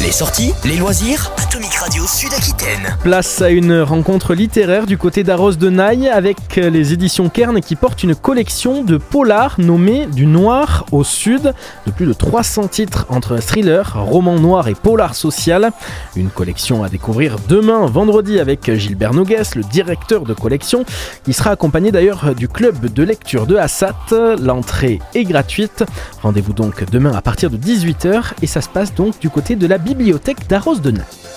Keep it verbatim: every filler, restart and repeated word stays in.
Les sorties, les loisirs, Atomic Radio Sud-Aquitaine. Place à une rencontre littéraire du côté d'Arros-de-Naye avec les éditions Kern qui portent une collection de polars nommée Du Noir au Sud, de plus de trois cents titres entre thriller, roman noir et polar social. Une collection à découvrir demain vendredi avec Gilbert Noguès, le directeur de collection, qui sera accompagné d'ailleurs du club de lecture de Assat. L'entrée est gratuite. Rendez-vous donc demain à partir de dix-huit heures et ça se passe donc du côté de la bibliothèque d'Arros-de-Naye.